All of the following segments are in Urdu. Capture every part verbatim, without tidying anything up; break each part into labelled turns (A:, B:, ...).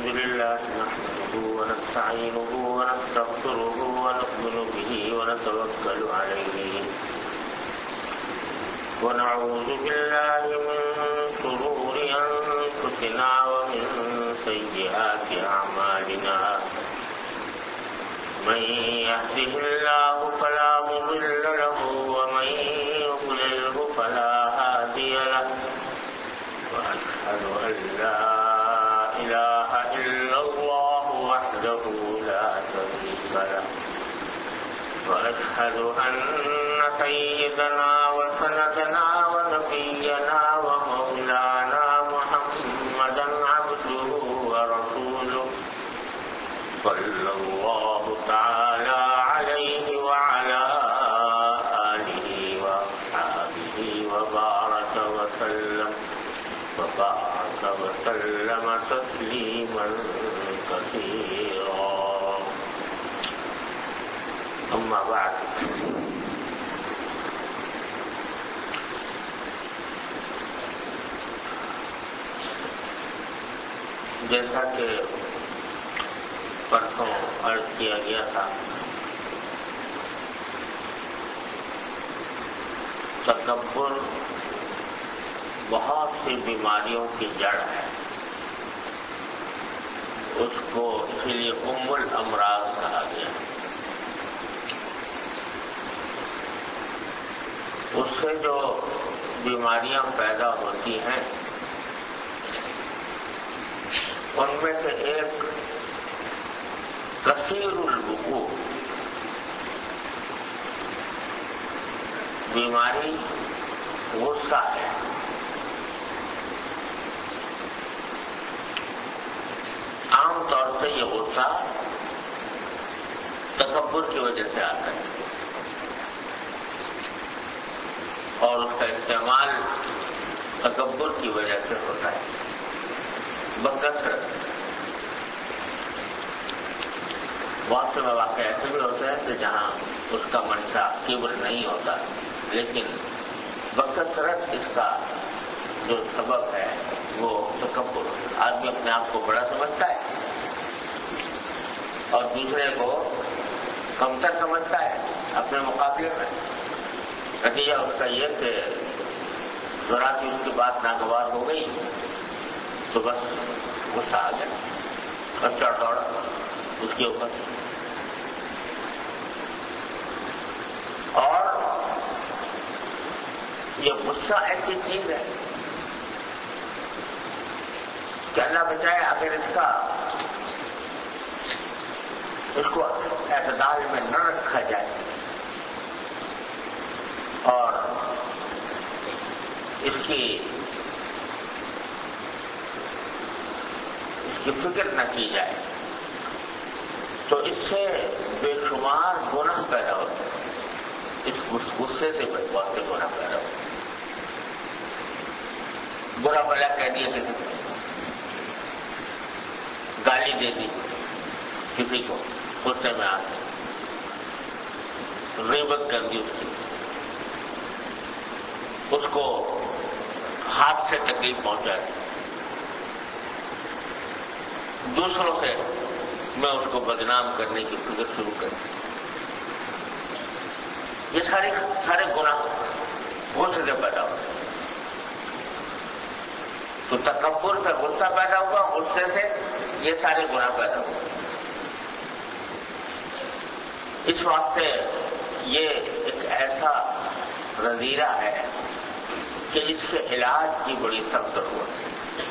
A: لله نحمده ونستعينه ونستغفره ونؤمن به ونتوكل عليه ونعوذ بالله من شرور أنفسنا ومن سيئات أعمالنا من يهده الله فلا مضل له ومن يضلله فلا هادي له وأشهد أن لا إله إلا الله وحده لا شريك له وأشهد أن سيدنا وسندنا ونبينا ومولانا محمدا عبده ورسوله صلى الله تعالى عليه وعلى آله وأصحابه وبارك وسلم وبارك وسلم تسليما كثيرا أما بعد جیسا کہ پرسوں عرض کیا گیا تھا، تکبر بہت سی بیماریوں کی جڑ ہے. اس کو اس لیے ام الامراض کہا گیا. اس سے جو بیماریاں پیدا ہوتی ہیں ان میں سے ایک کثیر الوقوع بیماری غصہ ہے. عام طور سے یہ غصہ تکبر کی وجہ سے آتا ہے اور اس کا استعمال تکبر کی وجہ سے ہوتا ہے بکثرت. بہت سے مواقع ایسے بھی ہوتے ہیں کہ جہاں اس کا منشا کبر نہیں ہوتا، لیکن بکثرت اس کا جو سبب ہے وہ تکبر. آدمی اپنے آپ کو بڑا سمجھتا ہے اور دوسرے کو کمتر سمجھتا ہے اپنے مقابلے میں. نتیجہ اس کا یہ کہ ذرا سی اس کی بات ناگوار ہو گئی تو بس غصہ آ گیا اور چڑھ دوڑا اس کے اوپر. اور یہ غصہ ایسی چیز ہے کہ اللہ بچائے اگر اس کا اس کو اعتدال میں نہ رکھا جائے اور اس کی اس کی فکر نہ کی جائے تو اس سے بے شمار گناہ پیدا ہوتے ہیں. اس غصے سے بہت سے گناہ پیدا ہوتے ہیں. برا بھلا کہہ دیا کسی کو، گالی دے دی کسی کو غصے میں آ کے، غیبت کر دی اس کی، اس کو ہاتھ سے تکلیف پہنچا دی، دوسروں سے میں اس کو بدنام کرنے کی فکر شروع کر دی. یہ سارے سارے گناہ غصے سے پیدا ہوتے ہیں. تو تکبر سے غصہ پیدا ہوا، غصے سے یہ سارے گناہ پیدا ہوئے. اس واسطے یہ ایک ایسا رذیلہ ہے کہ اس کے علاج کی بڑی سخت ضرورت ہے.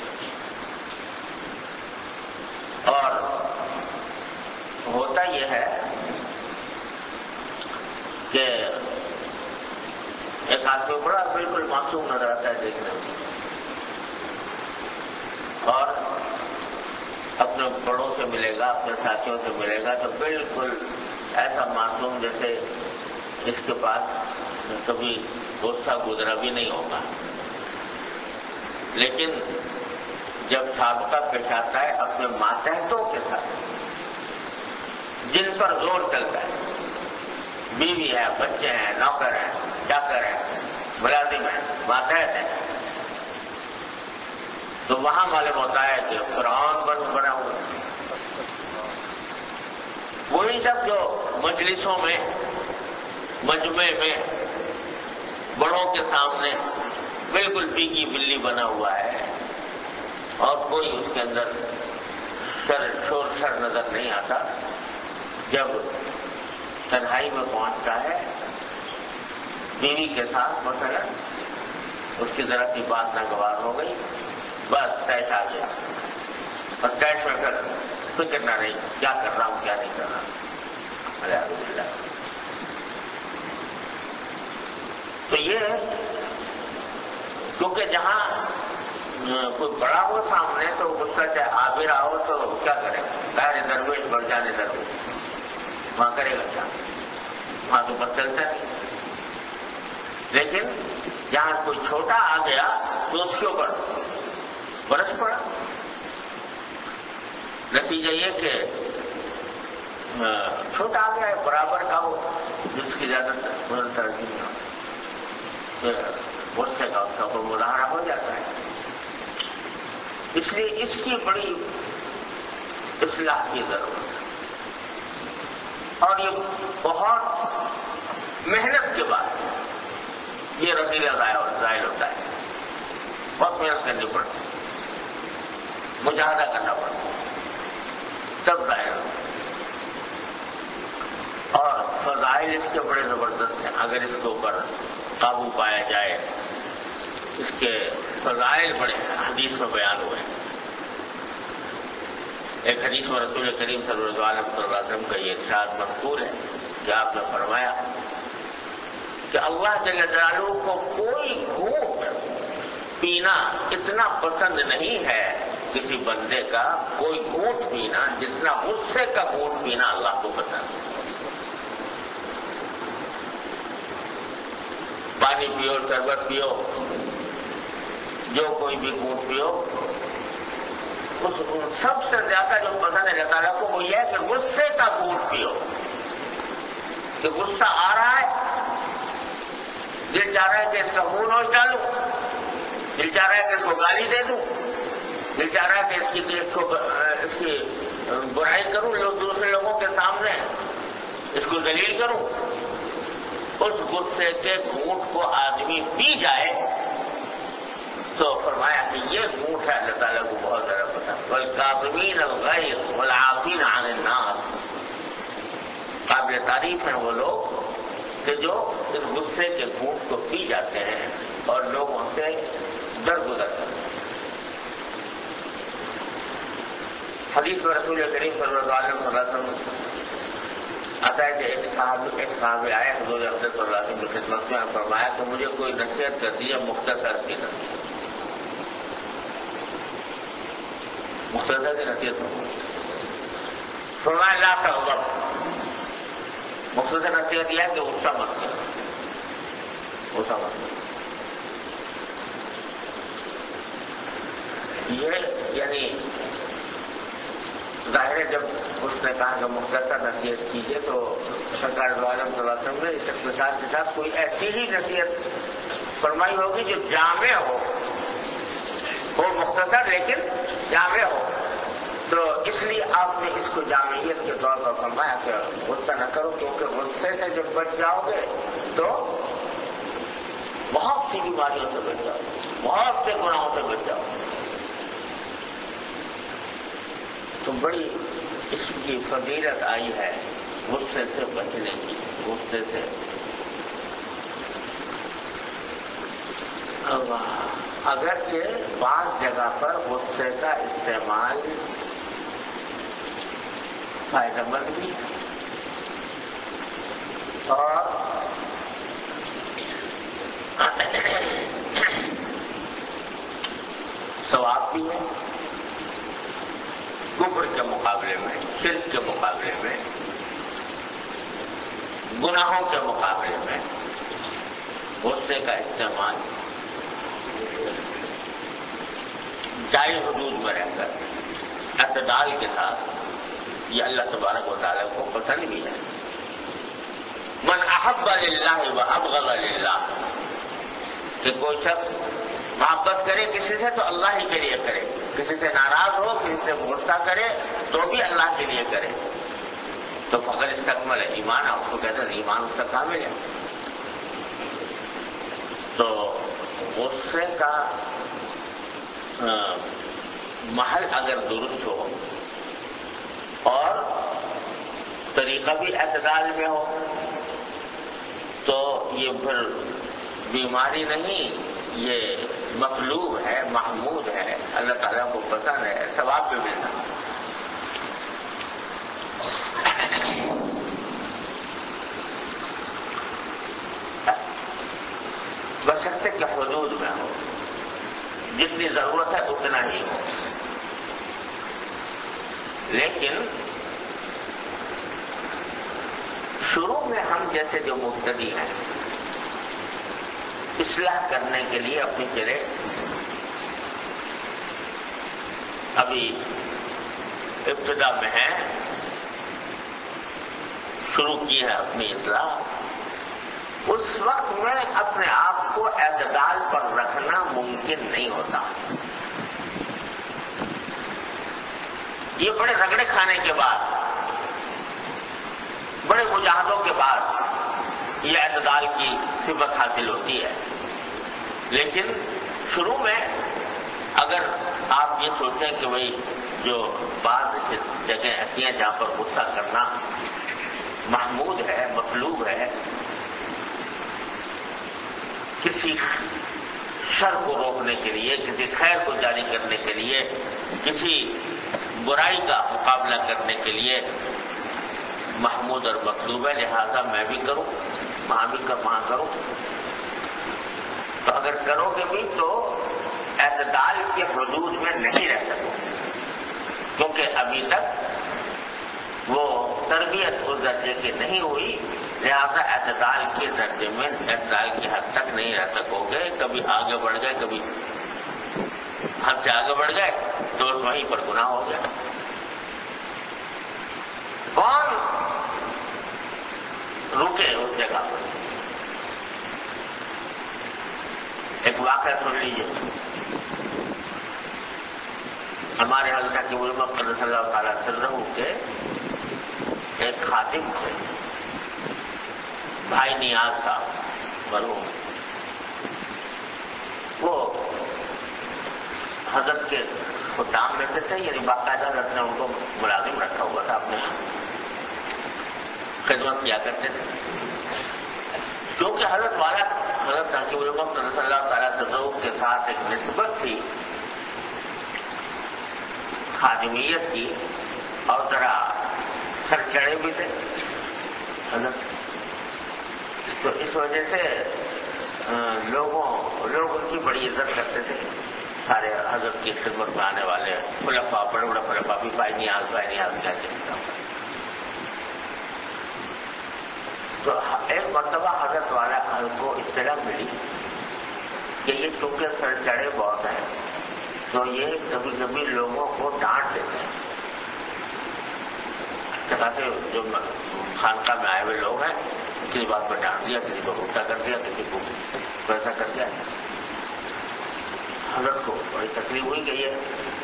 A: اور ہوتا یہ ہے کہ ایک آدمی بڑا بالکل معصوم نظر آتا ہے دیکھنے میں اور اپنے بڑوں سے ملے گا، اپنے ساتھیوں سے ملے گا تو بالکل ایسا معصوم جیسے اس کے پاس کبھی غصہ گزرا بھی نہیں ہوگا. لیکن جب سابقہ پیش آتا ہے اپنے ماتحتوں کے ساتھ جن پر زور چلتا ہے، بیوی ہے، بچے ہیں، نوکر ہیں، چاکر ہیں، ملازم ہیں، ماتحت ہیں، تو وہاں معلوم ہوتا ہے کہ فرعون بن بنا ہوا. شخص جو مجلسوں میں مجمع میں بڑوں کے سامنے بالکل پیکی بلی بنا ہوا ہے اور کوئی اس کے اندر شر شور شر نظر نہیں آتا، جب تنہائی میں پہنچتا ہے بیوی کے ساتھ مثلا اس کی ذرا سی بات ناگوار ہو گئی، بس طے آ گیا، اور طے میں پھر فکر نہ رہی کیا کر رہا ہوں کیا نہیں کر رہا، الحمد للہ۔ تو یہ کیونکہ جہاں کوئی بڑا ہو سامنے تو غصہ چاہے آ بھی رہا ہو تو کیا کرے گا، دائرے درویش بڑھ جانے درویش وہاں کرے گا کیا، وہاں تو بس چلتا نہیں۔ لیکن جہاں کوئی چھوٹا آ گیا تو اس کے اوپر برس پڑا، نتیجہ یہ کہ چھوٹا آ گیا ہے برابر کا ہو جس کی زیادہ ترجیح نہ ہو، غصے کا اس کا کوئی مظاہرہ ہو جاتا ہے۔ اس لیے اس کی بڑی اصلاح کی ضرورت ہے، اور یہ بہت محنت کے بعد یہ رضیلہ ظاہر ہوتا ہے، بہت محنت کرنی پڑتی ہے، مجاہدہ کرنا پڑتا ہے، تب ظاہر ہوتا ہے۔ اور فضائل اس کے بڑے زبردست ہیں، اگر اس کے اوپر قابو پایا جائے، اس کے فضائل بڑے حدیث میں بیان ہوئے ہیں۔ ایک حدیث میں رسول کریم صلی اللہ علیہ وسلم کا یہ ارشاد مذکور ہے کہ آپ نے فرمایا کہ اللہ جل جلالہ کو کوئی گھونٹ پینا اتنا پسند نہیں ہے کسی بندے کا، کوئی گھونٹ پینا جتنا غصے کا گھونٹ پینا اللہ کو پسند ہے۔ پانی پیو، شربت پیو، جو کوئی بھی گھونٹ پیو، اس سب سے زیادہ جو پسند ہے اللہ تعالیٰ کو وہ یہ ہے کہ غصے کا گھونٹ پیو، کہ غصہ آ رہا ہے، دل چاہ رہا ہے کہ اس کا منہ نوچ ڈالوں، دل چاہ رہا ہے کہ اس کو گالی دے دوں، دل چاہ رہا ہے کہ اس کی اس کو اس کی برائی کروں لوگ دوسرے لوگوں کے سامنے، اس کو ذلیل کروں۔ اس غصے کے گھونٹ کو آدمی پی جائے تو فرمایا کہ یہ گھونٹ ہے اللہ تعالیٰ کو بہت زیادہ پسند۔ والکاظمین الغیظ والعافین عن الناس، قابل تعریف ہیں وہ لوگ کہ جو اس غصے کے گھونٹ کو پی جاتے ہیں اور لوگوں سے درگزر کرتے ہیں۔ حدیث میں رسول کریم صلی اللہ علیہ وسلم آتا ہے کہ ایک صاحب ایک صاحب آئے حضور اقدس صلی اللہ علیہ وسلم کی خدمت میں، فرمایا کہ مجھے کوئی نصیحت کر دیجیے، مختصر کی نصیحت، مختصر کی نصیحت فرمایا لا تغضب، مختصر نصیحت یہ ہے کہ غصہ مت کرو، غصہ مت کرو۔ یہ یعنی ظاہر ہے جب اس نے کہا کہ مختصر نصیحت کیجیے تو سرکار دو عالم صلی اللہ علیہ وسلم نے اس اختصار کے ساتھ کوئی ایسی ہی نصیحت فرمائی ہوگی جو جامع ہو، وہ مختصر لیکن جامع ہو، تو اس لیے آپ نے اس کو جامعیت کے طور پر فرمایا کہ غصہ نہ کرو، کیونکہ غصے سے جب بچ جاؤ گے تو بہت سی بیماریوں سے بچ جاؤ گے، بہت سے گناہوں سے بچ جاؤ گے۔ تو بڑی اس کی فضیلت آئی ہے غصے سے بچنے کی، غصے سے اگرچہ بعض جگہ پر غصے کا استعمال فائدہ مند بھی ہے اور ثواب بھی ہے، کفر کے مقابلے میں، شرک کے مقابلے میں، گناہوں کے مقابلے میں غصے کا استعمال جائز حدود میں رہ کر اعتدال کے ساتھ یہ اللہ تبارک و تعالیٰ کو پسند بھی ہے۔ من احب للہ و ابغض للہ، کہ کوئی شخص محبت کرے کسی سے تو اللہ ہی کے لیے کرے، کسی سے ناراض ہو، کسی سے غصہ کرے تو بھی اللہ کے لیے کرے، تو فقط استکمل ایمان اس کو کہتے ہیں ایمان اس کا کامل ہے. تو غصے کا محل اگر درست ہو اور طریقہ بھی اعتدال میں ہو تو یہ پھر بیماری نہیں، یہ مطلوب ہے، محمود ہے، اللہ تعالیٰ کو پسند ہے، ثواب بھی ملتا ہے. بشرطے کے حدود میں ہو، جتنی ضرورت ہے اتنا ہی ہو. لیکن شروع میں ہم جیسے جو مبتدی ہیں اصلاح کرنے کے لیے اپنی چہرے ابھی ابتدا میں ہیں، شروع کی ہے اپنی اصلاح، اس وقت میں اپنے آپ کو اعتدال پر رکھنا ممکن نہیں ہوتا. یہ بڑے رگڑے کھانے کے بعد، بڑے مجاہدوں کے بعد یہ اعتدال کی صفت حاصل ہوتی ہے. لیکن شروع میں اگر آپ یہ سوچیں کہ بھئی جو بعض جگہیں ایسی ہیں جہاں پر غصہ کرنا محمود ہے، مطلوب ہے، کسی شر کو روکنے کے لیے، کسی خیر کو جاری کرنے کے لیے، کسی برائی کا مقابلہ کرنے کے لیے محمود اور مطلوب ہے، لہذا میں بھی کروں، وہاں بھی کر وہاں کروں. تو اگر کرو گے بھی تو اعتدال کے حدود میں نہیں رہ سکو، کیونکہ ابھی تک وہ تربیت اس درجے کی نہیں ہوئی، لہذا اعتدال کے درجے میں، اعتدال کی حد تک نہیں رہ سکو گے. کبھی آگے بڑھ گئے، کبھی حد سے آگے بڑھ گئے تو وہیں پر گناہ ہو گیا. کون رکے اس جگہ پر؟ ایک واقعہ سن لیجیے. ہمارے حضرت کی علماء صلی اللہ تعالیٰ وسلم کے ایک خادم تھے، بھائی نیاز صاحب مرحوم. وہ حضرت کے خدام میں سے تھے، یعنی باقاعدہ حضرت نے ان کو ملازم رکھا ہوا تھا، اپنے خدمت کیا کرتے تھے. کیونکہ حضرت والا حضرت حکیم الامت صلی اللہ تعالیٰ وسلم کے ساتھ ایک نسبت تھی خادمیت کی، اور ذرا سر چڑھے بھی تھے حضرت. تو اس وجہ سے لوگوں لوگ ان کی بڑی عزت کرتے تھے. سارے حضرت کی خدمت میں آنے والے خلفاء، بڑے بڑے خلفاء بھی بھائی نیاز بھائی نیاز کہتے ہیں. تو ایک مرتبہ حضرت والا کو اطلاع ملی کہ یہ چونکہ سر چڑھے بہت ہیں تو یہ کبھی کبھی لوگوں کو ڈانٹ دیتے ہیں. سے جو خانقاہ میں آئے ہوئے لوگ ہیں کسی بات پر ڈانٹ دیا، کسی کو غصہ کر دیا، کسی کو ویسا کر دیا. حضرت کو بڑی تکلیف ہوئی کہ یہ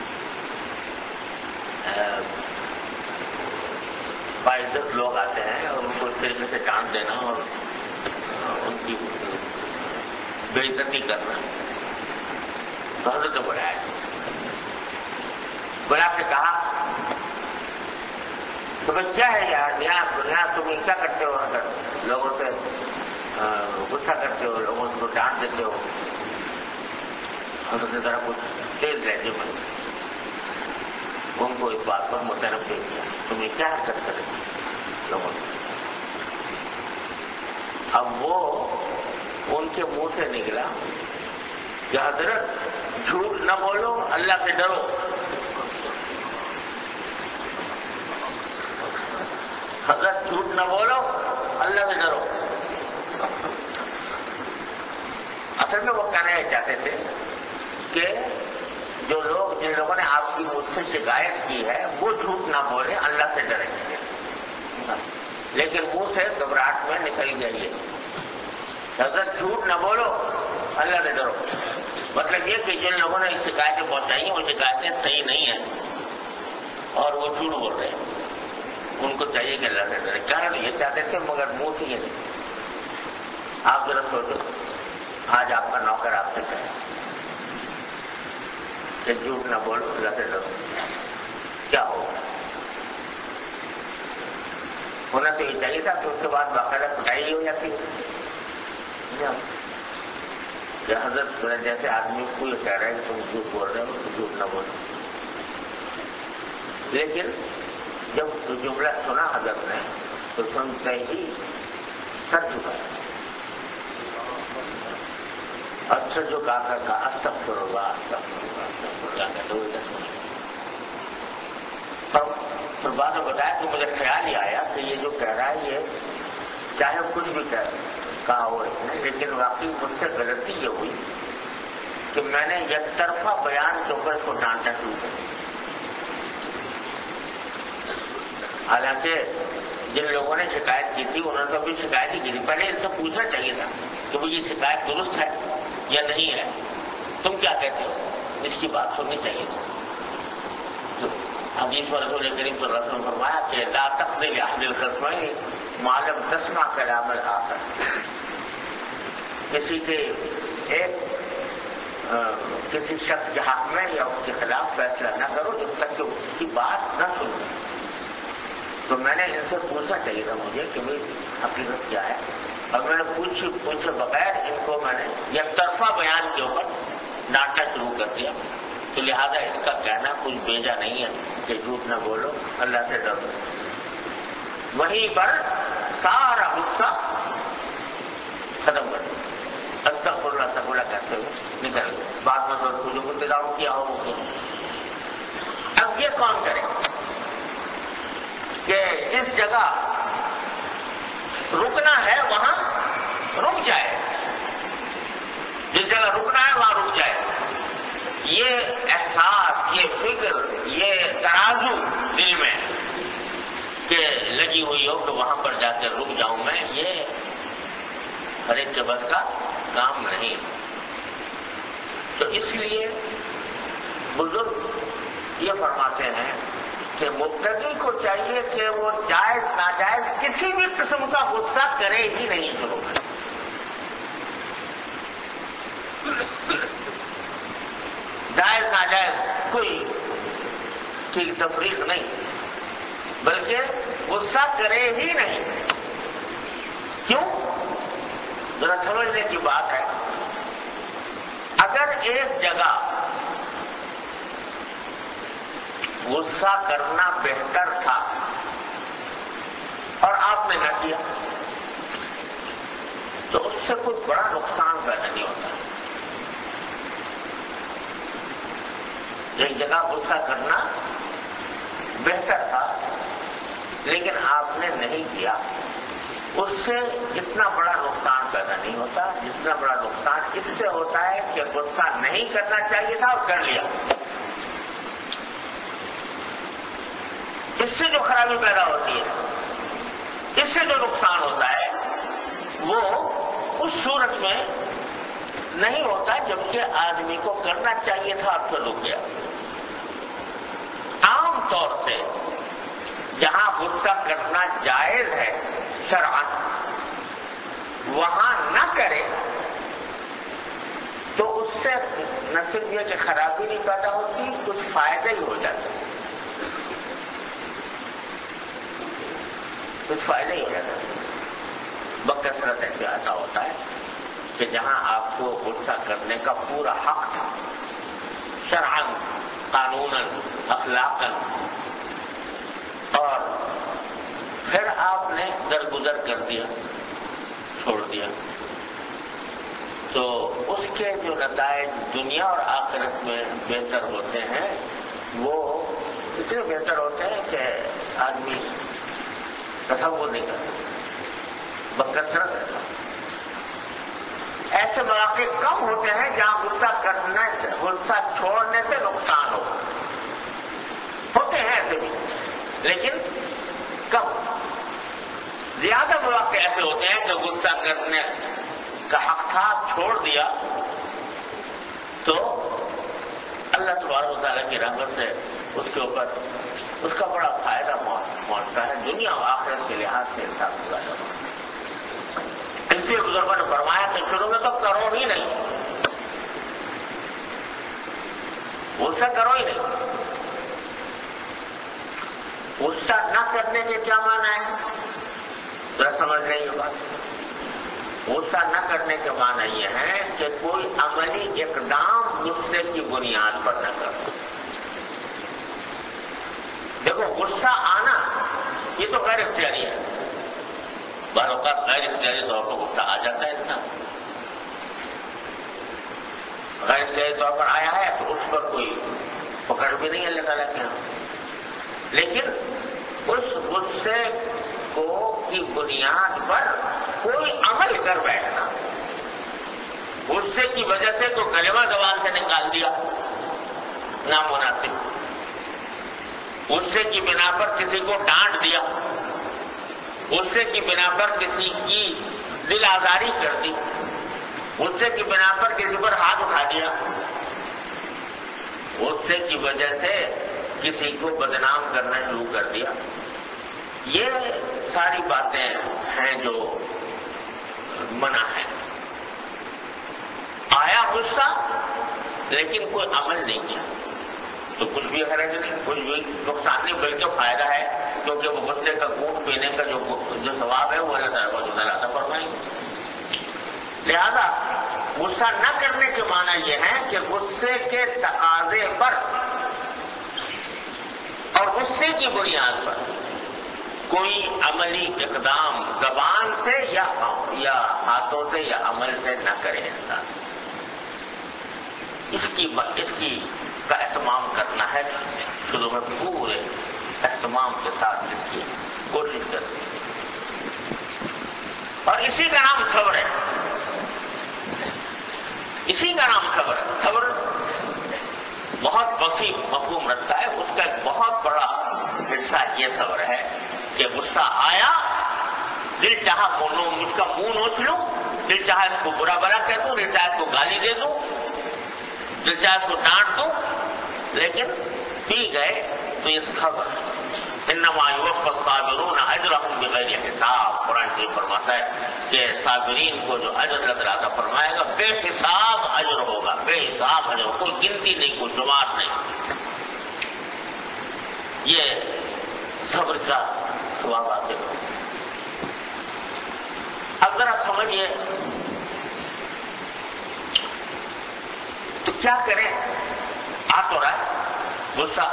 A: باعزت لوگ آتے ہیں اور ان کو اس طریقے سے ڈانٹ دینا اور ان کی بے عزتی کرنا. تو حضرت نے بلایا، بلا کے کہا تمہیں کیا ہے یار، نیاز نیاز تم کیا کرتے ہو؟ اگر لوگوں سے غصہ کرتے ہو، لوگوں کو ڈانٹ دیتے ہو. حضرت نے ذرا کچھ تیز لہجے میں ان کو اس بات پر متنبع کیا، تمہیں کیا حرکت کرے لوگوں سے. اب وہ ان کے منہ سے نکلا کہ حضرت جھوٹ نہ بولو، اللہ سے ڈرو. حضرت جھوٹ نہ بولو، اللہ سے ڈرو. اصل میں وہ کہنا یہ چاہتے تھے کہ جو لوگ جن لوگوں نے آپ کی مجھ سے شکایت کی ہے وہ جھوٹ نہ بولے، اللہ سے ڈریں. لیکن منہ سے گھبراہٹ میں نکل گیا یہ حضرت جھوٹ نہ بولو، اللہ سے ڈرو. مطلب یہ کہ جن لوگوں نے شکایتیں پہنچائی ہیں وہ شکایتیں صحیح نہیں ہیں اور وہ جھوٹ بول رہے ہیں. ان کو چاہیے کہ اللہ سے ڈرے. کہنا تو یہ چاہتے تھے مگر منہ سے یہ نہیں. آپ ذرا سوچو, آج آپ کا نوکر آپ سے کہے کہ جھوٹ نہ بولو, اللہ سے ڈرو, کیا ہوگا؟ ہونا تو یہ چاہیے تھا کہ اس کے بعد باقاعدہ پٹائی ہو جاتی ہے کہ حضرت جیسے آدمی کو یہ کہہ رہا ہے کہ تم جھوٹ بول رہے ہو تو جھوٹ نہ بولو. لیکن جب جملہ سنا حضرت نے تو سنتے ہی سر جھکایا, اچھا جو کہا کہا استغفر اللہ استغفر اللہ استغفر اللہ کہتے ہوئے دس پر پھر بعد میں بتایا کہ مجھے خیال ہی آیا کہ یہ جو کہہ رہا ہے یہ چاہے کچھ بھی کہا ہو اس نے, لیکن واقعی مجھ سے غلطی یہ ہوئی کہ میں نے یک طرفہ بیان کے اوپر اس کو ڈانٹنا شروع کر دیا. حالانکہ جن لوگوں نے شکایت کی تھی انہوں نے تو ابھی شکایت ہی کی تھی. پہلے ان سے پوچھنا چاہیے تھا کہ وہ یہ شکایت درست ہے یا نہیں ہے, تم کیا کہتے ہو, اس کی بات سننی چاہیے تھی. حدیث میں رسول کریم صلی اللہ علیہ وسلم نے فرمایا کہ لا تقضي لأحد الخصمين ما لم تسمع كلام الآخر. کسی کے ایک کسی شخص کے حق میں یا اس کے خلاف فیصلہ نہ کرو جب تک کہ اس کی بات نہ سنو. تو میں نے ان سے پوچھنا چاہیے تھا مجھے کہ بھائی حقیقت کیا ہے, اور میں نے پوچھ پوچھے بغیر ان کو میں نے یک طرفہ بیان کے اوپر ڈانٹنا شروع کر دیا. تو لہذا اس کا کہنا کچھ بیجا نہیں ہے کہ جھوٹ نہ بولو, اللہ سے ڈرو. وہیں پر سارا غصہ ختم کر دیا, استغفر اللہ استغفر اللہ کہتے ہوئے نکل گئے. بعد میں تو جو انتظام کیا ہو وہ. اب یہ کون کرے کہ جس جگہ رکنا ہے وہاں رک جائے, جس جگہ رکنا ہے وہاں رک جائے. یہ احساس, یہ فکر, یہ ترازو دل میں کہ لگی ہوئی ہو کہ وہاں پر جا کر رک جاؤں میں, یہ ہر ایک کے بس کا کام نہیں. تو اس لیے بزرگ یہ فرماتے ہیں کہ مبتدی کو چاہیے کہ وہ جائز ناجائز کسی بھی قسم کا غصہ کرے ہی نہیں شروع میں. جائز ناجائز کوئی ٹھیک تفریق نہیں, بلکہ غصہ کرے ہی نہیں. کیوں؟ ذرا سمجھنے کی بات ہے. اگر ایک جگہ غصہ کرنا بہتر تھا اور آپ نے نہ کیا تو اس سے کوئی بڑا نقصان پیدا نہیں ہوتا. ایک جگہ غصہ کرنا بہتر تھا لیکن آپ نے نہیں کیا, اس سے اتنا بڑا نقصان پیدا نہیں ہوتا جتنا بڑا نقصان اس سے ہوتا ہے کہ غصہ نہیں کرنا چاہیے تھا اور کر لیا. اس سے جو خرابی پیدا ہوتی ہے, اس سے جو نقصان ہوتا ہے وہ اس صورت میں نہیں ہوتا جبکہ آدمی کو کرنا چاہیے تھا اور پھر رک گیا. عام طور سے جہاں غصہ کرنا جائز ہے شرعاً وہاں نہ کرے تو اس سے نہ صرف یہ کہ خرابی نہیں پیدا ہوتی, کچھ فائدے ہی ہو جاتے ہیں. کچھ فائدہ ہی ہو جاتا ہے. بکثرت ایسے ایسا ہوتا ہے کہ جہاں آپ کو غصہ کرنے کا پورا حق تھا شرعاً, قانوناً, اخلاقاً, اور پھر آپ نے درگزر کر دیا, چھوڑ دیا, تو اس کے جو نتائج دنیا اور آخرت میں بہتر ہوتے ہیں وہ اتنے بہتر ہوتے ہیں کہ آدمی تصور نہیں کرتا. بکثرت ایسے مواقع کم ہوتے ہیں جہاں غصہ کرنے سے, غصہ چھوڑنے سے نقصان ہو. ہوتے ہیں ایسے بھی لیکن کم. زیادہ مواقع ایسے ہوتے ہیں کہ غصہ کرنے کا حق تھا, چھوڑ دیا تو اللہ تبارک و تعالیٰ کی رحمت سے اس کے اوپر اس کا بڑا فائدہ موجود سکتا ہے، دنیا و آخرت کے لحاظ سے انسان کو زیادہ ہوتا ہے۔ اس لیے بزرگوں نے فرمایا کہ شروع میں تو کرو ہی نہیں، غصہ کرو ہی نہیں۔ غصہ نہ کرنے کے کیا معنی ہے؟ ذرا سمجھ لیں یہ بات۔ غصہ نہ کرنے کے معنی یہ ہے کہ کوئی عملی اقدام غصے کی بنیاد پر نہ کرو۔ دیکھو غصہ آنا یہ تو غیر اختیاری ہے، بعض اوقات غیر اختیاری طور پر غصہ آ جاتا ہے انسان، غیر اختیاری طور پر آیا ہے تو اس پر کوئی پکڑ بھی نہیں اللہ تعالیٰ کے یہاں، لیکن اس غصے کو کی بنیاد پر کوئی عمل کر بیٹھنا، غصے کی وجہ سے تو کلمہ زبان سے نکال دیا نامناسب، غصے کی بنا پر کسی کو ڈانٹ دیا، غصے کی بنا پر کسی کی دل آزاری کر دی، غصے کی بنا پر کسی پر ہاتھ اٹھا دیا، غصے کی وجہ سے کسی کو بدنام کرنا شروع کر دیا، یہ ساری باتیں ہیں جو منع ہے۔ آیا غصہ لیکن کوئی عمل نہیں کیا تو کچھ بھی حرج نہیں، کچھ بھی نقصان نہیں، بلکہ فائدہ ہے، کیونکہ وہ غصے کا گھونٹ پینے کا جو جو ثواب ہے وہ اللہ تعالیٰ کو عطا فرمائیں گے۔ لہذا غصہ نہ کرنے کے معنی یہ ہے کہ غصے کے تقاضے پر اور غصے کی بنیاد پر کوئی عملی اقدام زبان سے یا یا ہاتھوں سے یا عمل سے نہ کرے انسان، اس کی اس کی کا اہتمام کرنا ہے، شروع میں پورے اہتمام کے ساتھ اس کی کوشش کرنی ہے، اور اسی کا نام صبر ہے، اسی کا نام صبر ہے۔ صبر بہت وسیع مفہوم رکھتا ہے، اس کا ایک بہت بڑا حصہ یہ صبر ہے کہ غصہ آیا، دل چاہا اس کا منہ نوچ لوں، دل چاہا اس کو برا برا کہہ دوں، دل چاہا اس کو گالی دے دوں، دل چاہا اس کو ڈانٹ دوں، لیکن پی گئے تو یہ صبر۔ انما یوفی الصابرون اجرهم بغیر حساب، قرآن شریف فرماتا ہے کہ صابرین کو جو اجر اللہ تعالیٰ فرمائے گا بے حساب اجر ہوگا، بے حساب اجر، کوئی گنتی نہیں، کوئی شمار نہیں۔ یہ صبر کا ثواب حاصل ہو۔ اب ذرا سمجھیے تو کیا کریں؟ آ تو رہا ہے غصہ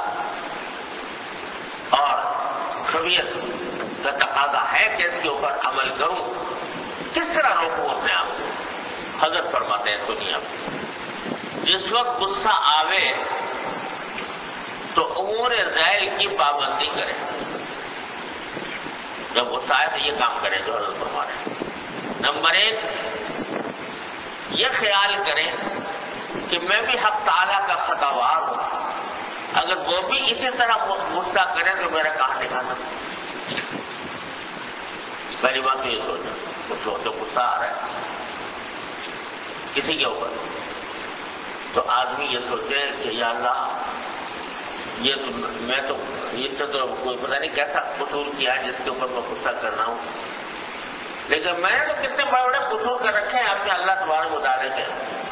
A: اور طبیعت کا تقاضا ہے کہ اس کے اوپر عمل کروں، کس طرح روکوں اپنے آپ کو؟ حضرت فرماتے ہیں دنیا میں جس وقت غصہ آوے تو امور ذیل کی پابندی کریں، جب غصہ آئے تو یہ کام کریں جو حضرت فرماتے ہیں۔ نمبر ایک، یہ خیال کریں کہ میں بھی حق تعالیٰ کا خطاوار ہوں، اگر وہ بھی اسی طرح غصہ کریں تو میرا کہاں ٹھکانا؟ پہلی بات تو یہ سوچنا، کچھ تو غصہ آ رہا ہے کسی کے اوپر، تو آدمی یہ سوچے کہ یا اللہ یہ تو میں تو اس سے تو کوئی پتہ نہیں کیسا قصور کیا ہے جس کے اوپر میں غصہ کر رہا ہوں، لیکن میں نے تو کتنے بڑے بڑے قصور کر رکھے ہیں اپنے اللہ تبارک و تعالیٰ کے،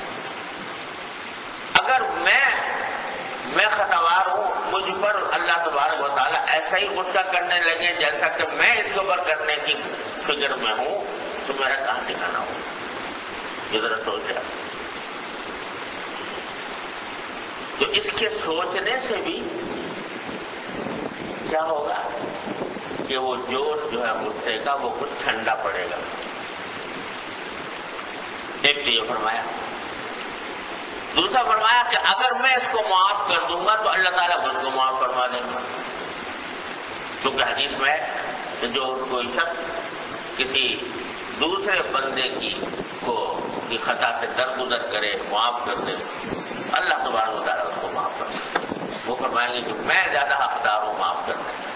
A: اگر میں میں خطاوار ہوں، مجھ پر اللہ تبارک و تعالیٰ ایسا ہی غصہ کرنے لگے جیسا کہ میں اس کے اوپر کرنے کی فکر میں ہوں تو میرا کہاں ٹھکانا ہو؟ یہ ذرا سوچ رہا، تو اس کے سوچنے سے بھی کیا ہوگا کہ وہ جوش جو ہے غصے کا وہ کچھ ٹھنڈا پڑے گا۔ ایک تو یہ فرمایا، دوسرا فرمایا کہ اگر میں اس کو معاف کر دوں گا تو اللہ تعالیٰ مجھ کو معاف فرما دیں گا، کیونکہ حدیث میں ہے کہ جو کوئی شخص کسی دوسرے بندے کی کو کی خطا سے درگزر کرے، معاف کر دے، اللہ تبارک و تعالیٰ اس کو معاف کر دے، وہ فرمائیں گے کہ میں زیادہ حقدار ہوں معاف کرنے کا۔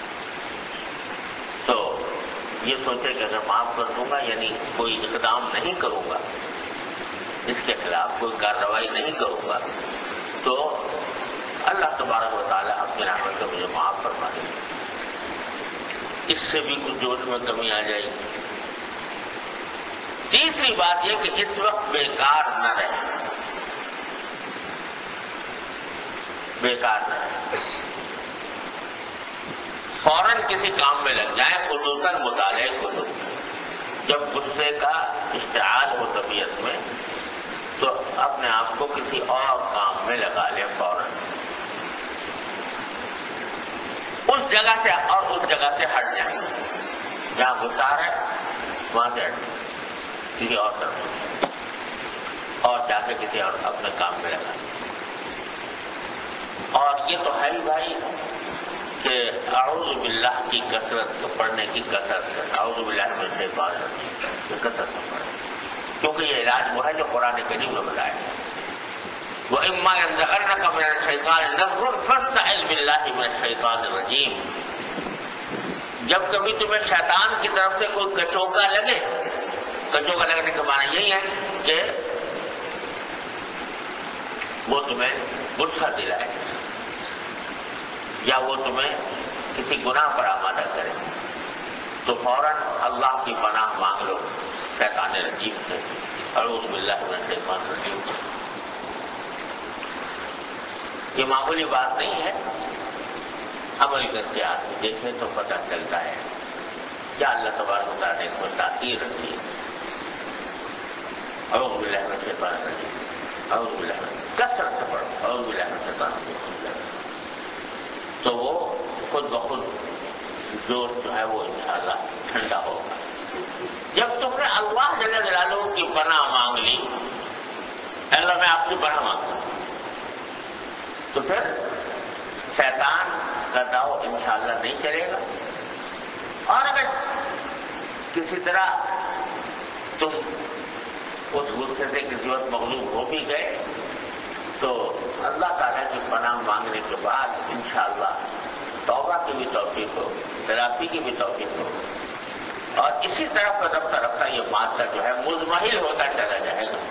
A: تو یہ سوچے کہ اگر معاف کر دوں گا یعنی کوئی اقدام نہیں کروں گا، اس کے خلاف کوئی کارروائی نہیں کروں گا تو اللہ تبارک و تعالیٰ اپنی رحمت سے مجھے معاف فرما دیں گے۔ اس سے بھی کچھ جوش میں کمی آ جائے گی۔ تیسری بات یہ کہ اس وقت بیکار نہ رہے، بیکار نہ رہے، فوراً کسی کام میں لگ جائیں، خصوصاً مطالعے کو لو۔ جب غصے کا اشتعال ہو طبیعت میں تو اپنے آپ کو کسی اور کام میں لگا لیں فوراً، اس جگہ سے اور اس جگہ سے ہٹ جائیں، جہاں غصہ ہے وہاں سے ہٹ جائیں کسی اور طرف، اور جا کے کسی اور اپنے کام میں لگا لیں۔ اور یہ تو ہے ہی بھائی کہ اعوذ باللہ کی کثرت سے پڑھنے کی کثرت سے، اعوذ باللہ من الشیطان الرجیم کی کثرت سے پڑھنے، کیونکہ یہ علاج وہ ہے جو قرآن کریم میں بتایا ہے۔ وَإِمَّا يَنزَغَنَّكَ مِنَ الشَّيْطَانِ نَزْغٌ فَاسْتَعِذْ بِاللَّهِ مِنَ الشَّيْطَانِ الرَّجِيمِ۔ جب کبھی تمہیں شیطان کی طرف سے کوئی کچوکا لگے، کچوکا لگنے کا معنی یہی ہے کہ وہ تمہیں غصہ دلائے یا وہ تمہیں کسی گناہ پر آمادہ کرے، تو فوراً اللہ کی پناہ مانگ لو شیطان رجیم سے، اعوذ باللہ من الشیطان الرجیم۔ یہ معمولی بات نہیں ہے، عمل کر کے آدمی دیکھے تو پتہ چلتا ہے کیا اللہ تبارک و تعالیٰ نے اس میں تاثیر رکھی ہے۔ اعوذ باللہ من الشیطان الرجیم، اعوذ باللہ من کثرت سے پڑھو، اعوذ باللہ من الشیطان الرجیم، تو وہ خود بخود جوش جو ہے وہ انشاءاللہ ٹھنڈا ہوگا۔ جب تم نے اللہ جل جلالہ کی پناہ مانگ لی، اللہ میں آپ کی پناہ مانگتا ہوں، تو پھر شیطان کا داؤ انشاءاللہ نہیں چلے گا۔ اور اگر کسی طرح تم اس غصے سے کسی وقت مغلوب ہو بھی گئے تو اللہ تعالیٰ کی پناہ مانگنے کے بعد انشاءاللہ توبہ کی بھی توفیق ہو، تلافی کی بھی توفیق ہو، اور اسی طرح رفتہ رفتہ یہ مادہ جو ہے مزمحل ہوتا چلا جائے گا،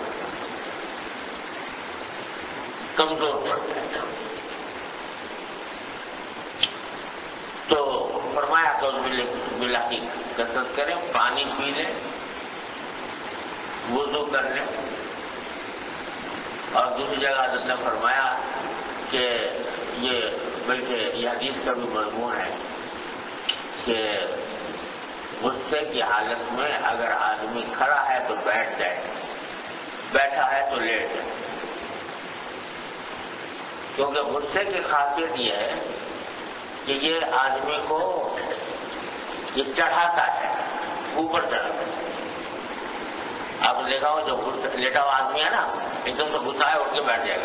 A: کمزور پڑ جائے گا۔ تو فرمایا اعوذ باللہ کی کثرت کریں، پانی پی لیں، وضو کر لیں، اور دوسری جگہ حضرت نے فرمایا کہ یہ بلکہ یہ حدیث کا بھی مضمون ہے کہ غصے کی حالت میں اگر آدمی کھڑا ہے تو بیٹھ جائے، بیٹھا ہے تو لیٹ جائے، کیونکہ غصے کی خاصیت یہ ہے کہ یہ آدمی کو یہ چڑھاتا ہے، اوپر چڑھاتا ہے۔ آپ نے دیکھا ہو جو لیٹا ہوا آدمی ہے نا، ایک دم سے غصہ ہے اٹھ کے بیٹھ جائے گا،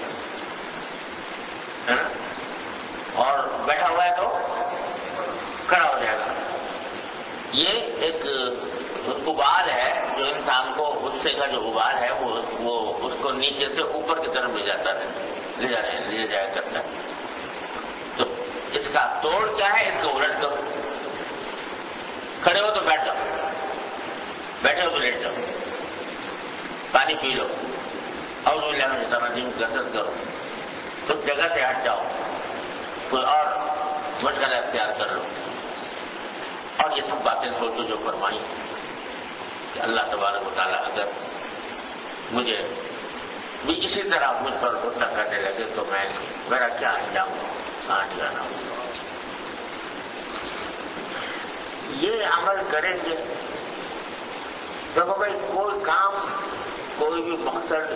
A: اور بیٹھا ہوا ہے تو کھڑا ہو جائے گا۔ یہ ایک ابال ہے جو انسان کو غصے کا جو ابال ہے وہ وہ اس کو نیچے سے اوپر کی طرف لے جاتا ہے، لے جا رہے لے جایا کرتا ہے۔ تو اس کا توڑ کیا ہے؟ اس کو الٹ کرو، کھڑے ہو تو بیٹھ جاؤ، بیٹھے ہو تو لیٹ جاؤ، پانی پی لو، اعوذ باللہ من الشیطان الرجیم کی کثرت کرو، اس جگہ سے ہٹ جاؤ، کوئی اور مشغلہ اختیار کر لو، اور یہ سب باتیں سوچو جو فرمائی کہ اللہ تبارک و تعالیٰ اگر مجھے بھی اسی طرح مجھ پر غصہ کرنے لگے تو میں میرا کیا انجام ہو، کہاں جانا ہو۔ یہ عمل کریں گے دیکھو بھائی، کوئی کام کوئی بھی مقصد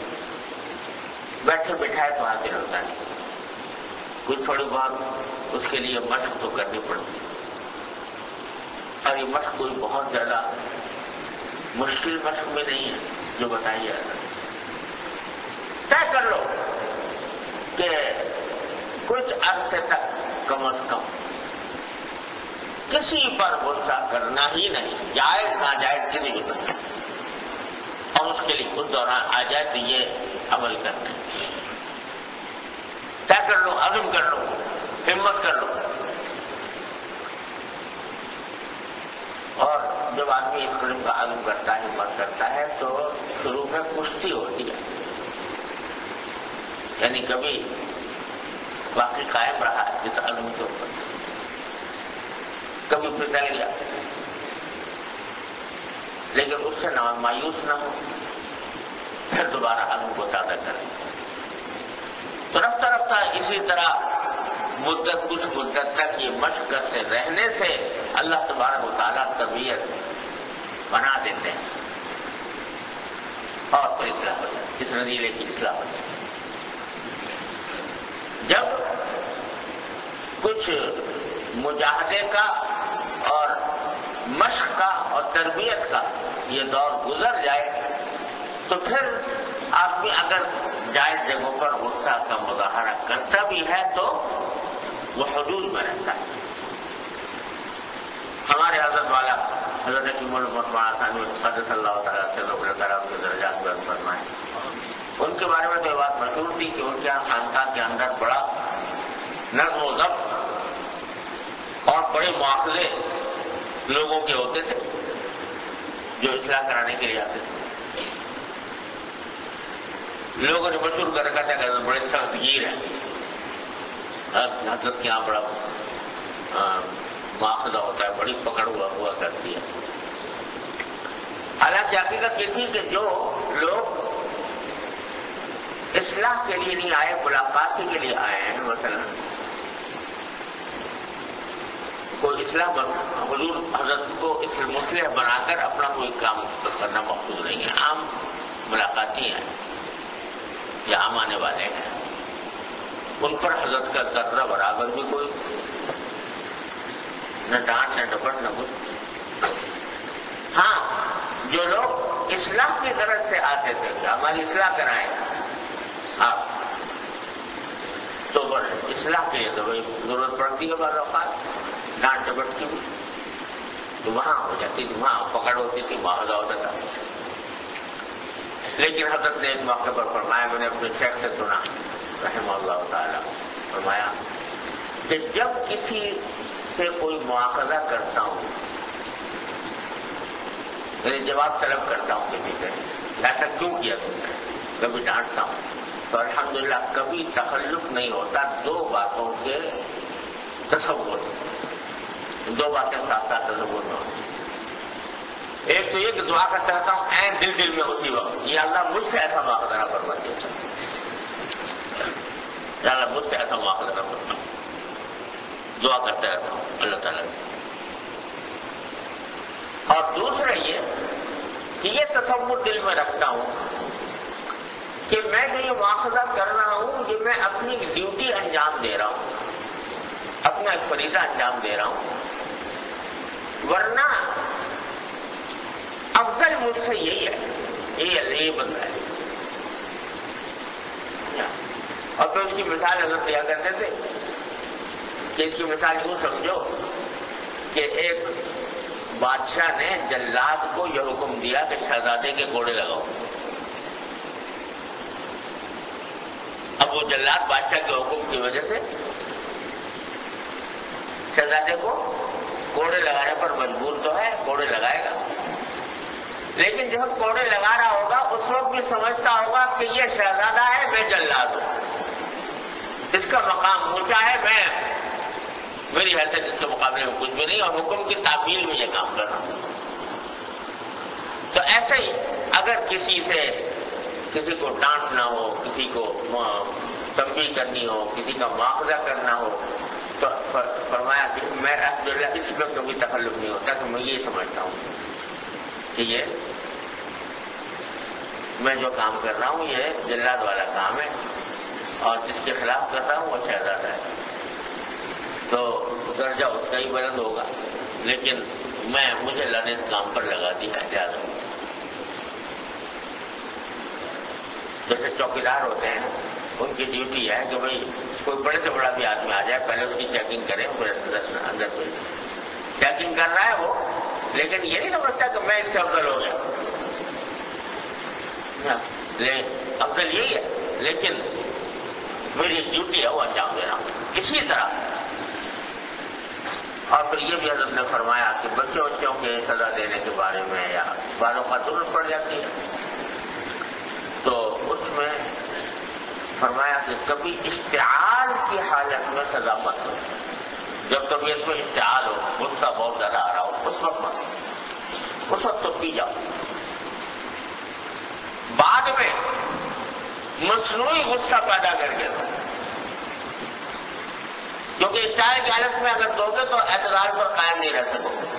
A: بیٹھے بٹھائے تو حاصل ہوتا ہے، کچھ تھوڑی بہت اس کے لیے مشق تو کرنی پڑتی ہے، اور یہ مشق کوئی بہت زیادہ مشکل مشق میں نہیں ہے جو بتائی جاتا ہے۔ طے کر لو کہ کچھ عرصے تک کم از کم کسی پر غصہ کرنا ہی نہیں، جائز ناجائز کسی بھی پر، اور اس کے لیے اس دوران آ جائے تو یہ عمل کرنا ہے۔ طے کر لو، عزم کر لو، ہمت کر لو۔ اور جب آدمی اس قسم کا عزم کرتا ہے، ہمت کرتا ہے، تو شروع میں کشتی ہوتی ہے، یعنی کبھی باقی قائم رہا جس عزم کے اوپر، کبھی پھسل گیا، لیکن اس سے نہ مایوس نہ ہو، پھر دوبارہ عزم کو تازہ کریں۔ تو رفتہ رفتہ اسی طرح مدت کچھ مدت تک یہ مشق سے رہنے سے اللہ تبارک و تعالیٰ طبیعت بنا دیتے ہیں اور پھر اصلاح ہو جاتی، اس نزیلے کی اصلاح ہو جاتی۔ جب کچھ مجاہدے کا اور مشق کا اور تربیت کا یہ دور گزر جائے تو پھر آدمی اگر جائز جگہوں پر غصہ کا مظاہرہ کرتا بھی ہے تو وہ حدود میں رہتا ہے۔ ہمارے حضرت والا حضرت حکیم المطمئن ثانوی قدس اللہ تعالیٰ سے ربنا تعالیٰ کے درجات بلند فرمائے، ان کے بارے میں تو یہ بات مشہور تھی کہ ان کے یہاں خانقاہ کے اندر بڑا نظم و ضبط اور بڑے مواخذے لوگوں کے ہوتے تھے جو اصلاح کرانے کے لیے آتے تھے۔ لوگوں نے مشہور کر رکھا تھا کہ بڑے سخت گیر ہیں، حضرت کے یہاں بڑا مواخذہ ہوتا ہے، بڑی پکڑ ہوا ہوا کرتی ہے۔ حالانکہ حقیقت یہ تھی کہ جو لوگ اصلاح کے لیے نہیں آئے، ملاقات کے لیے آئے ہیں، مثلا کوئی اصلاح حضور حضرت کو اس مصلح بنا کر اپنا کوئی کام کرنا مقصود نہیں ہے، عام ملاقاتی ہیں یا عام آنے والے ہیں، ان پر حضرت کا ذرہ برابر بھی کوئی نہ ڈانٹ نہ ڈپٹ نہ کچھ۔ ہاں جو لوگ اصلاح کی غرض سے آتے تھے کہ ہماری اصلاح کرائیں آپ، تو اصلاح کے لیے تو بھائی ضرورت پڑتی ہے بعض اوقات ڈانٹ ڈپٹ کی بھی، تو وہاں ہو جاتی تھی، وہاں پکڑ ہوتی تھی، معاوضہ ہوتا تھا۔ لیکن حضرت نے ایک موقع پر فرمایا، میں نے اپنے شیخ سے سنا رحمہ اللہ تعالیٰ، فرمایا کہ جب کسی سے کوئی مواخذہ کرتا ہوں، یعنی جواب طلب کرتا ہوں کسی سے، ایسا کیوں کیا تم نے، کبھی ڈانٹتا ہوں تو الحمدللہ کبھی تخلف نہیں ہوتا دو باتوں کے تصور، دو باتیں ساتھ ساتھ تصور میں ہوتی۔ ایک تو یہ کہ دعا کرتا رہتا ہوں عین دل دل میں اسی وقت، یہ اللہ مجھ سے ایسا مواخذہ نہ فرما دے، یا اللہ مجھ سے ایسا مواخذہ نہ فرما، دعا کرتا رہتا ہوں اللہ تعالیٰ سے۔ اور دوسرا یہ کہ یہ تصور دل میں رکھتا ہوں کہ میں جو یہ مواخذہ کر رہا ہوں یہ میں اپنی ڈیوٹی انجام دے رہا ہوں، اپنا ایک فریضہ انجام دے رہا ہوں، ورنہ افضل مجھ سے یہی ہے، یہی یہ بندہ ہے۔ اور پھر اس کی مثال حضرت دیا کرتے تھے کہ اس کی مثال یوں سمجھو کہ ایک بادشاہ نے جلاد کو یہ حکم دیا کہ شہزادے کے کوڑے لگاؤ۔ اب وہ جلاد بادشاہ کے حکم کی وجہ سے شہزادے کو کوڑے لگانے پر مجبور تو ہے، کوڑے لگائے گا، لیکن جب کوڑے لگا رہا ہوگا اس وقت بھی سمجھتا ہوگا کہ یہ شہزادہ ہے، میں جلاد ہوں، اس کا مقام اونچا ہے، میں میری حیثیت اس کے مقابلے میں کچھ بھی نہیں، اور حکم کی تعمیل میں یہ کام کر رہا ہوں۔ تو ایسے ہی اگر کسی سے کسی کو ڈانٹنا ہو، کسی کو تنبیہ کرنی ہو، کسی کا مواخذہ کرنا ہو، تو فرمایا کہ میں الحمدللہ اس میں کبھی تخلف نہیں ہوتا، کہ میں یہ سمجھتا ہوں کہ یہ میں جو کام کر رہا ہوں یہ جلاد والا کام ہے، اور جس کے خلاف کر رہا ہوں وہ شہزادہ ہے، تو درجہ اس کا ہی بلند ہوگا، لیکن میں مجھے اللہ نے اس کام پر لگا دیا زیادہ۔ جیسے چوکیدار ہوتے ہیں، ان کی ڈیوٹی ہے کہ بھائی کوئی بڑے سے بڑا بھی آدمی آ جائے پہلے اس کی چیکنگ کریں، پھر اندر چیکنگ کر رہا ہے وہ، لیکن یہ نہیں سمجھتا کہ میں اس سے افضل ہو گیا، افضل یہی ہے، لیکن میری ڈیوٹی ہے وہ انجام دے رہا ہوں۔ اسی طرح اور پھر یہ بھی حضرت نے فرمایا کہ بچوں بچوں کے سزا دینے کے بارے میں یا بعضوں کا ضرورت پڑ جاتی ہے تو اس میں فرمایا کہ کبھی اشتعال کی حالت میں سزا مت ہو، جب طبیعت میں اشتعال ہو، غصہ بہت زیادہ آ رہا ہو، اس وقت مت، اس وقت تو پی جاؤ. بعد میں مصنوعی غصہ پیدا کر کے دو، کیونکہ اشتعال کی حالت میں اگر دو گے تو اعتدال پر قائم نہیں رہ سکو گے.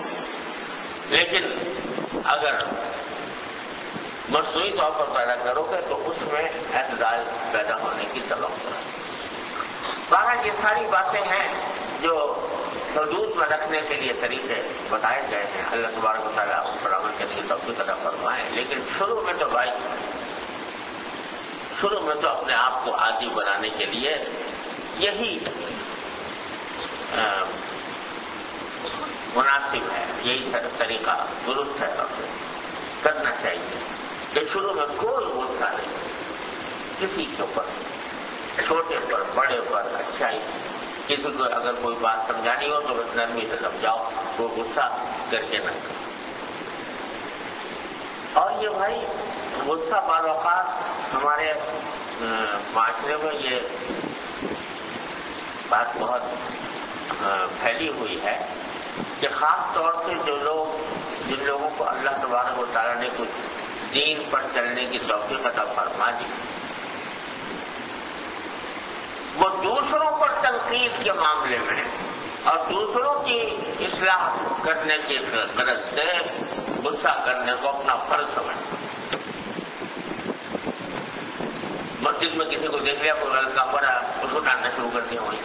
A: لیکن اگر مصنوعی طور پر پیدا کرو گے تو اس میں اعتدال پیدا ہونے کی توقع ہے. بہرحال یہ ساری باتیں ہیں جو حدود میں رکھنے کے لیے طریقے بتائے گئے ہیں. اللہ تبارک و تعالیٰ اس پر عمل کرنے کی توفیق عطا فرمائے. لیکن شروع میں تو بھائی شروع میں تو اپنے آپ کو عادی بنانے کے لیے یہی مناسب ہے، یہی طریقہ درست ہے اور کرنا چاہیے کہ شروع میں کوئی غصہ نہیں کسی کے اوپر، چھوٹے پر بڑے پر، اچھائی، کسی کو اگر کوئی بات سمجھانی ہو تو بس نرمی سے سمجھاؤ، کوئی غصہ کر کے نہ کرو. اور یہ بھائی غصہ بعض اوقات ہمارے معاشرے میں یہ بات بہت پھیلی ہوئی ہے کہ خاص طور سے جو لوگ جن لوگوں کو اللہ تبارک و تعالیٰ نے کچھ دین پر چلنے کی توفیق عطا فرما دی، وہ دوسروں پر تنقید کے معاملے میں اور دوسروں کی اصلاح کرنے کی غرض سے غصہ کرنے کو اپنا فرض سمجھتے. مسجد میں کسی کو دیکھ لیا کوئی غلط کام کر رہا ہے، اس کو ڈانٹنا شروع کر دیا، وہیں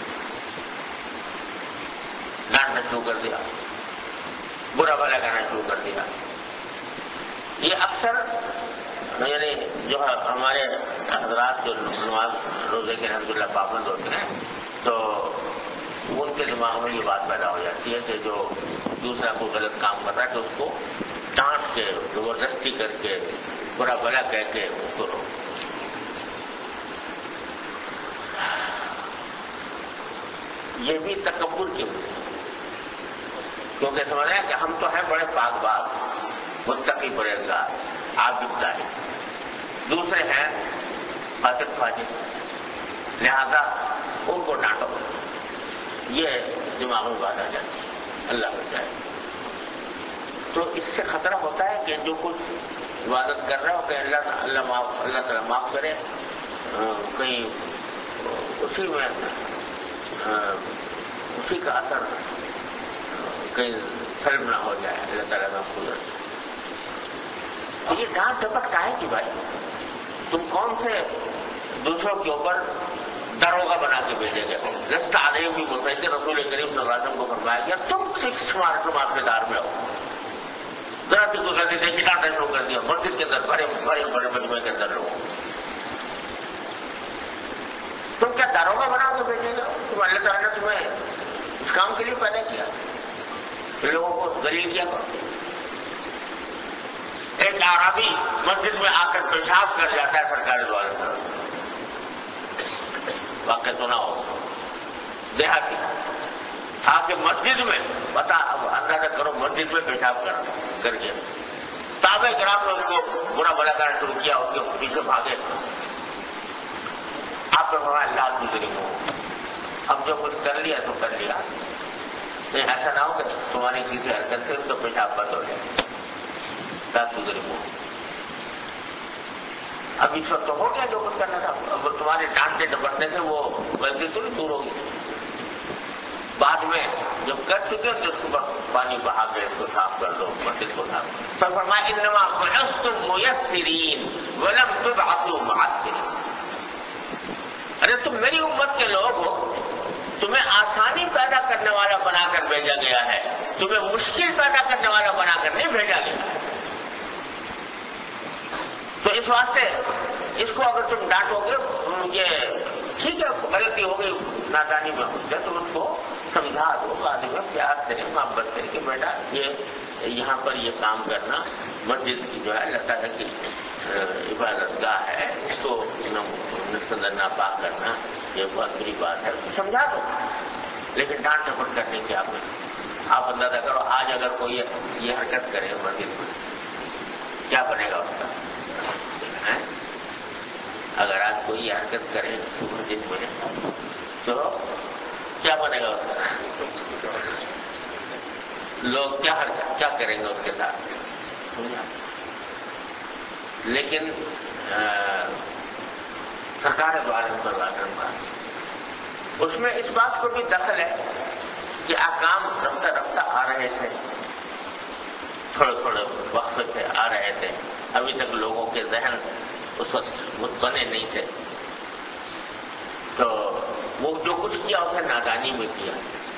A: ڈانٹنا شروع کر دیا، برا بھلا کہنا شروع کر دیا. یہ اکثر یعنی جو ہے ہمارے حضرات جو نماز روزے کے الحمدللہ پابند ہوتے ہیں تو ان کے دماغ میں یہ بات پیدا ہو جاتی ہے کہ جو دوسرا کوئی غلط کام کر رہا ہے تو اس کو ڈانٹ کے زبردستی کر کے برا بھلا کہہ کے اس کو روک. یہ بھی تکبر کی وجہ ہے، کیونکہ سمجھ رہے ہیں کہ ہم تو ہیں بڑے پاک باز، متقی پرہیزگار، عابد طاہر، دوسرے ہیں فاسق فاجر، لہذا ان کو ڈانٹو. یہ دماغ میں بات آ جاتی ہے، اللہ بچائے. تو اس سے خطرہ ہوتا ہے کہ جو کچھ عبادت کر رہا ہو کہ اللہ اللہ معاف اللہ تعالیٰ معاف کرے، کہیں اسی میں اسی کا اثر کہیں سلب نہ ہو جائے، اللہ تعالیٰ محفوظ رکھے. یہ ڈانٹ ڈپٹ کا ہے کہ بھائی تم کون سے دوسروں کے اوپر دروگا بنا کے بھیجے گئے ہو؟ لست علیہم بمسیطر، رسول کریم صلی اللہ علیہ وسلم کو فرمایا گیا تم سکھ شمار شمار کے دار میں ہو. ذرا سی کوئی غلطی دیکھی ڈانٹنا شروع کر دیا مسجد کے اندر، بڑے بڑے بڑے مجموعے کے اندر لوگوں. تم کیا داروگا بنا کے بھیجے گا؟ تم اللہ تعالیٰ نے تمہیں اس کام کے لیے پیدا کیا، لوگوں کو ذلیل کیا کرو. ایک عربی مسجد میں آ کر پیشاب کر جاتا ہے سرکاری دوارے پر، واقعہ سنا ہو، دیہاتی آ کے مسجد میں بتا، اب اندازہ کرو مسجد میں پیشاب کر کر کے تابع کرام نے اس کو برا بھلا کرنا شروع کیا، اس کے پیچھے بھاگے. آپ نے فرمایا اللہ گزری ہو، اب جو کچھ کر لیا تو کر لیا، ایسا نہ ہو کہ تمہاری کسی حرکت سے تو پیشاب بند ہو جائے. اللہ گزری ہو، اب اس وقت تو ہو گیا جو کچھ کرنا تھا، اب تمہارے ڈانٹنے ڈپٹنے سے وہ غلطی تو نہیں دور ہوگی. بعد میں جب کر چکے تو اس کو پانی بہا کے اس کو صاف کر دو، مسجد کو صاف کر دو. تو فرمایا انما بعثتم میسرین ولم تبعثوا معسرین. ارے تم میری امت کے لوگ ہو، تمہیں آسانی پیدا کرنے والا بنا کر بھیجا گیا ہے، تمہیں مشکل پیدا کرنے والا بنا کر نہیں بھیجا گیا. تو اس واسطے اس کو اگر تم ڈانٹو گے، یہ ٹھیک ہے غلطی ہو گئی، نادانی میں ہو جائے تو اس کو سمجھا دو، بعد میں پیار سے محبت سے کہ بیٹا یہ یہاں پر یہ کام کرنا مسجد کی جو ہے اللہ تعالیٰ کی عبادت گاہ ہے، اس کو ناپاک کرنا یہ بہت بڑی بات ہے، سمجھا دو. لیکن ڈانٹ ڈپٹ کرنے کی آپ آپ اندازہ کرو آج اگر کوئی یہ حرکت کرے مسجد میں کیا بنے گا اس کا؟ اگر آج کوئی یہ حرکت کرے مسجد میں تو کیا بنے گا اس کا؟ لوگ کیا حرکت کیا کریں گے اس کے ساتھ؟ لیکن سرکار دو عالم صلی اللہ علیہ وسلم کا اس میں اس بات کو بھی دخل ہے کہ احکام رفتہ رفتہ آ رہے تھے، تھوڑے تھوڑے وقت سے آ رہے تھے، ابھی تک لوگوں کے ذہن اس وقت مطمئن نہیں تھے، تو وہ جو کچھ کیا اسے نادانی میں کیا۔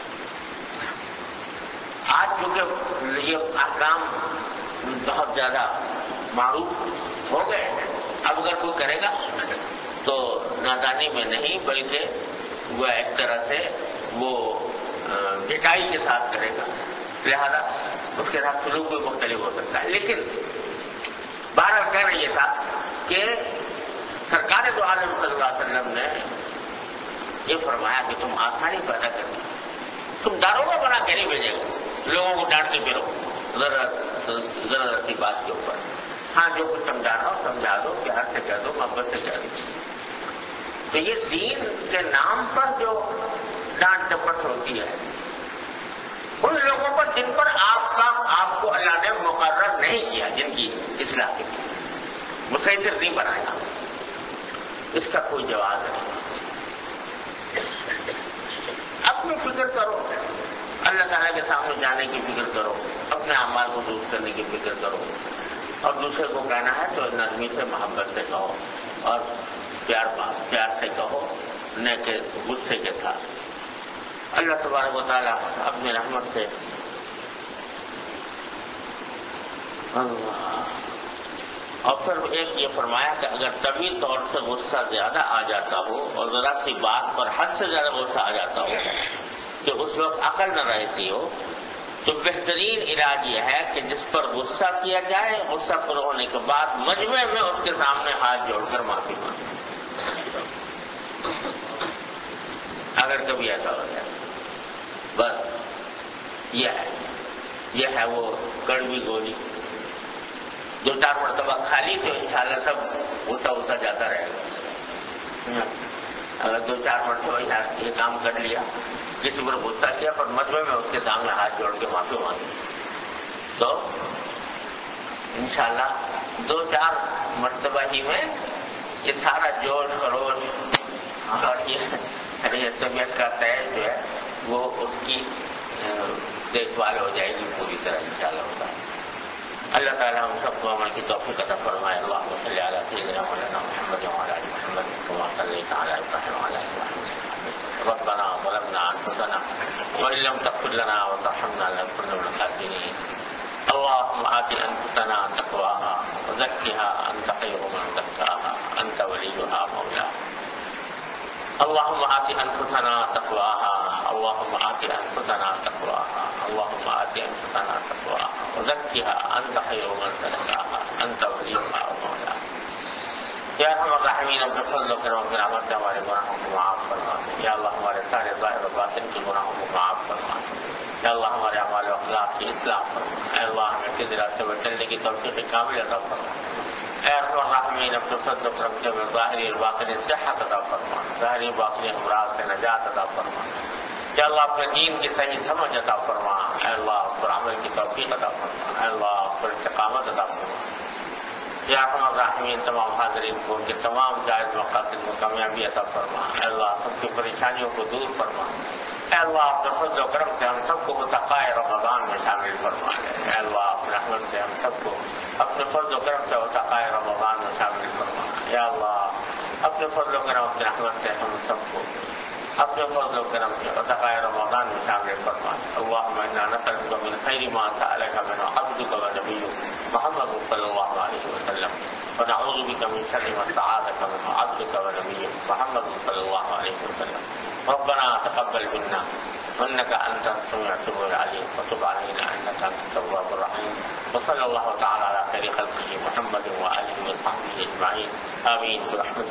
A: آج چونکہ یہ احکام بہت زیادہ معروف ہو گئے ہیں، اب اگر کوئی کرے گا تو نادانی میں نہیں بلکہ وہ ایک طرح سے وہ ڈٹائی کے ساتھ کرے گا، لہذا اس کے ساتھ سلوک بھی مختلف ہو سکتا ہے۔ لیکن بہرحال کہنا یہ تھا کہ سرکار دو عالم صلی اللہ علیہ وسلم نے یہ فرمایا کہ تم آسانی پیدا کر دو، تم داروغہ بنا کے نہیں بھیجے گا لوگوں کو ڈانٹتے پھرو ذرا ذرا سی بات کے اوپر، ہاں جو کچھ سمجھانا ہو سمجھا دو، پیار سے کہہ دو، محبت سے کہہ دو۔ تو یہ دین کے نام پر جو ڈانٹ ڈپٹ ہوتی ہے ان لوگوں پر جن پر آپ کا آپ کو اللہ نے مقرر نہیں کیا، جن کی اصلاح کے لیے مسیطر نہیں بنایا، اس کا کوئی جواز نہیں۔ اپنی فکر کرو، اللہ تعالیٰ کے سامنے جانے کی فکر کرو، اپنے اعمال کو درست کرنے کی فکر کرو، اور دوسرے کو کہنا ہے تو نرمی سے محبت سے کہو اور پیار پیار سے کہو، نہ کہ غصے کے ساتھ۔ اللہ تبارک و تعالیٰ اپنی رحمت سے اور پھر ایک یہ فرمایا کہ اگر طبی طور سے غصہ زیادہ آ جاتا ہو اور ذرا سی بات پر حد سے زیادہ غصہ آ جاتا ہو کہ اس وقت عقل نہ رہتی ہو، تو بہترین علاج یہ ہے کہ جس پر غصہ کیا جائے غصہ پر ہونے کے بعد مجمع میں اس کے سامنے ہاتھ جوڑ کر معافی مانگے، اگر کبھی ایسا ہو جائے۔ بس یہ ہے یہ ہے وہ کڑوی گولی، دو چار مرتبہ کھا لی تو انشاءاللہ سب ہوتا ہوتا جاتا رہے گا۔ اگر دو چار مرتبہ یہ کام کر لیا، کسی پر غصہ کیا پر مجمع میں اس کے سامنے ہاتھ جوڑ کے معافی مانگی، تو انشاءاللہ دو چار مرتبہ ہی میں یہ سارا جوش خروش اور یہ طبیعت کا تیز جو ہے وہ اس کی دیکھ بھال ہو جائے گی پوری طرح انشاءاللہ ہوتا ہے۔ اللہ تعالیٰ ہم سب کو عمل کی توفیق عطا فرمائے۔ اللہم صلی علی سیدنا مولانا محمد وعلی آل محمد کما صلیت علی ابراہیم وعلی آل ابراہیم ربنا ظلمنا انفسنا وان لم تغفر لنا وترحمنا لنكن من الخاسرین۔ اللهم آت انفسنا تقواها وزکها انت خیر من زکاها انت ولیها مولاها۔ اللهم آت انفسنا تقواها اللهم آت انفسنا تقواها اللهم آت انفسنا تقواها وزکها انت خیر من زکاها انت ولیها مولاها۔ یا ارحم الراحمین اپنے فضل و کرم کی رحمت سے ہمارے گناہوں کو معاف فرما دے۔ یا اللہ ہمارے سارے ظاہر و باطن کے گناہوں کو معاف فرما دے۔ یا اللہ ہمارے اعمال و اخلاق کی اصلاح فرما۔ اے اللہ ہمیں کسی راستے پر چلنے کی توفیق کامل عطا فرما۔ اے ارحم الراحمین اپنے فضل و کرم سے ہمیں ظاہری اور باطنی صحت عطا فرما، ظاہری باطنی امراض سے نجات عطا فرما۔ یا اللہ اپنے دین کی صحیح سمجھ عطا فرما۔ اے اللہ اس پر عمل کی توفیق عطا فرما۔ اے اللہ اس پر استقامت عطا فرما۔ یا ارحم الراحمین تمام حاضرین کو ان کے تمام جائز مقاصد میں کامیابی عطا فرما۔ اے اللہ سب کی پریشانیوں کو دور فرما۔ اے اللہ اپنے فضل و کرم سے ہم سب کو متقائے رمضان میں شامل فرما لے۔ اے اللہ اپنے رحمت سے ہم سب کو اپنے فضل و کرم سے متقائے رمضان میں شامل فرما۔ یا اللہ اپنے فضل و کرم اپنے رحمت سے ہم سب کو اپنے فضل و کرم سے متقائے رمضان میں شامل فرما لے۔ اللہم انا نسألک من خیر ما سألک منہ عبدک و نبیک محمد صلی اللہ علیہ وسلم ونعوذ بک من شر ما استعاذک منہ عبدک و نبیک محمد صلی اللہ علیہ وسلم۔ ربنا تقبل منا انك انت السميع العليم وتب علينا انك انت التواب الرحيم وصلى الله تعالى على خير خلقه محمد وآله وصحبه اجمعين آمين برحمتك